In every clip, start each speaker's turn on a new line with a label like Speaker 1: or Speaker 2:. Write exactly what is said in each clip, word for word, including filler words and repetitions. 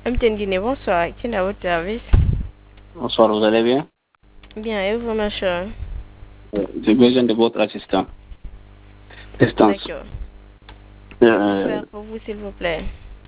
Speaker 1: M T N Guinée, bonsoir. Qui est à votre service?
Speaker 2: Bonsoir, vous allez bien?
Speaker 1: Bien, et vous, ma chère?
Speaker 2: J'ai besoin de votre assistant. Assistance.
Speaker 1: D'accord.
Speaker 2: Euh,
Speaker 1: Faire pour vous, s'il vous plaît.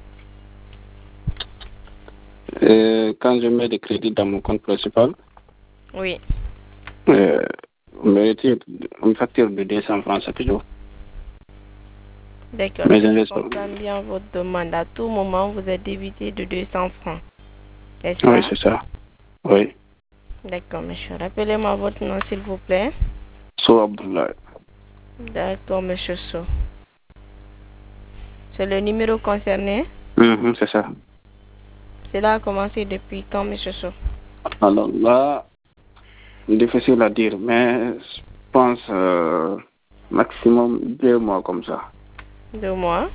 Speaker 2: euh, quand je mets des crédits dans mon compte principal,
Speaker 1: Oui.
Speaker 2: euh, on me retire une facture de deux cents francs chaque jour.
Speaker 1: D'accord.
Speaker 2: Mais
Speaker 1: Si je
Speaker 2: je
Speaker 1: comprends bien votre demande, à tout moment, vous êtes débité de deux cents francs. Est-ce
Speaker 2: Oui,
Speaker 1: ça?
Speaker 2: c'est ça. Oui.
Speaker 1: D'accord, monsieur. Rappelez-moi votre nom, s'il vous plaît.
Speaker 2: So Abdullah.
Speaker 1: D'accord, monsieur So. C'est le numéro concerné?
Speaker 2: Mhm, c'est ça.
Speaker 1: Cela a commencé depuis quand, monsieur So?
Speaker 2: Alors là, difficile à dire, mais je pense euh, maximum deux mois comme ça.
Speaker 1: Deux mois.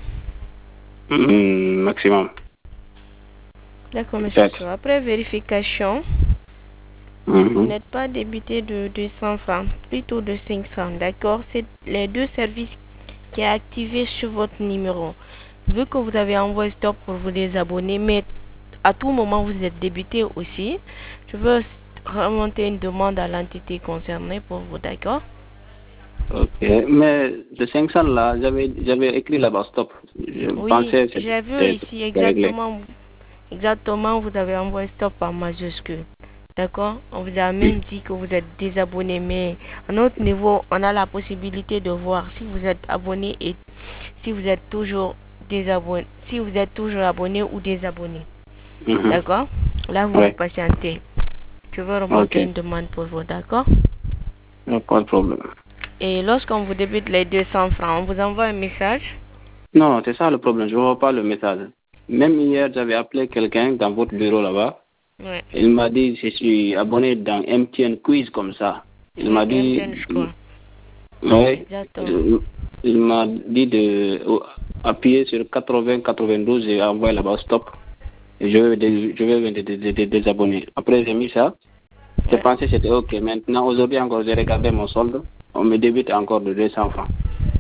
Speaker 2: Mhm, maximum.
Speaker 1: D'accord, monsieur
Speaker 2: Peut-être.
Speaker 1: So. Après vérification,
Speaker 2: Mhm.
Speaker 1: vous n'êtes pas débité de deux cents francs, plutôt de cinq cents. D'accord? C'est les deux services qui est activé sur votre numéro. Vu que vous avez envoyé stop pour vous désabonner, mais à tout moment vous êtes débité aussi, je veux remonter une demande à l'entité concernée pour vous, d'accord?
Speaker 2: Ok, mais le cinq cents là, j'avais j'avais écrit là-bas stop. Je
Speaker 1: Oui,
Speaker 2: pensais que
Speaker 1: j'ai vu
Speaker 2: c'était
Speaker 1: ici
Speaker 2: réglé.
Speaker 1: exactement, exactement, vous avez envoyé stop en majuscule. D'accord? On vous a
Speaker 2: Oui.
Speaker 1: même dit que vous êtes désabonné, mais à notre niveau, on a la possibilité de voir si vous êtes abonné et si vous êtes toujours désabonné, si vous êtes toujours abonné ou désabonné.
Speaker 2: Mhm.
Speaker 1: D'accord? Là, vous vous
Speaker 2: Ouais.
Speaker 1: patientez. Je veux
Speaker 2: Ok,
Speaker 1: remonter une demande pour vous, d'accord?
Speaker 2: non, pas de problème.
Speaker 1: Et lorsqu'on vous débute les deux cents francs, on vous envoie un message.
Speaker 2: Non, c'est ça le problème, je ne vois pas le message. Même hier, j'avais appelé quelqu'un dans votre bureau là-bas.
Speaker 1: Ouais.
Speaker 2: Il m'a dit je suis abonné dans M T N Quiz comme ça. Il
Speaker 1: Oui,
Speaker 2: m'a
Speaker 1: c'est
Speaker 2: dit,
Speaker 1: M T N, je crois.
Speaker 2: ouais,
Speaker 1: Exactement.
Speaker 2: il, il m'a dit de oh, appuyer sur quatre-vingts quatre-vingt-douze et envoyer là-bas stop. Et je vais, dés- je vais me dé- dé- dé- désabonner. Après, j'ai mis ça. J'ai
Speaker 1: Ouais.
Speaker 2: pensé que c'était OK. Maintenant, aujourd'hui encore, j'ai regardé mon solde. On me débite encore de deux cents francs.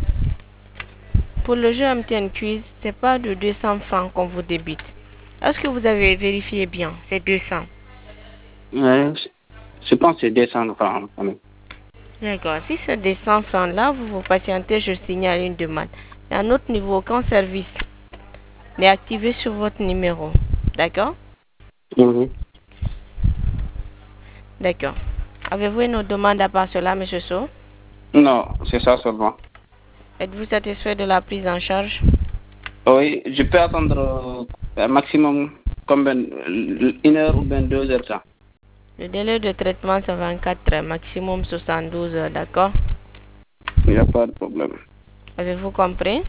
Speaker 1: Pour le jeu M T N Quiz, c'est pas de deux cents francs qu'on vous débite. Est-ce que vous avez vérifié bien? C'est deux cents.
Speaker 2: Ouais, je je pense que c'est deux cents francs quand même.
Speaker 1: D'accord. Si c'est deux cents francs là, vous vous patientez, je signale une demande. Et à notre niveau, aucun service n'est activé sur votre numéro. D'accord?
Speaker 2: Mhm.
Speaker 1: D'accord. Avez-vous une autre demande à part cela, monsieur So?
Speaker 2: Non, c'est ça seulement.
Speaker 1: Êtes-vous satisfait de la prise en charge?
Speaker 2: Oui, je peux attendre euh, un maximum combien, euh, une heure ou bien deux heures ça.
Speaker 1: Le délai de traitement, c'est vingt-quatre heures, maximum soixante-douze heures, d'accord?
Speaker 2: Il n'y a pas de problème.
Speaker 1: Avez-vous compris?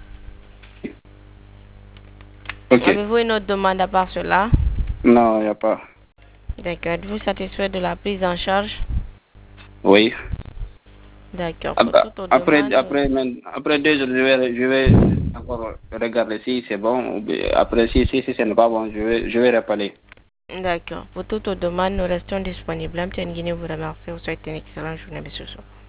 Speaker 2: OK.
Speaker 1: Avez-vous une autre demande à part cela?
Speaker 2: Non, il n'y a pas.
Speaker 1: D'accord. Êtes-vous satisfait de la prise en charge?
Speaker 2: Oui.
Speaker 1: D'accord. Pour
Speaker 2: Ap-
Speaker 1: toute autre
Speaker 2: Après,
Speaker 1: demande,
Speaker 2: après, men- après deux heures, je vais, je vais encore regarder si c'est bon. Ou bien après, si, si, si ce n'est pas bon, je vais, je vais rappeler.
Speaker 1: d'accord. Pour toute autre demande, nous restons disponibles. M T N Guinée vous remercie. Vous souhaite une excellente journée, monsieur So.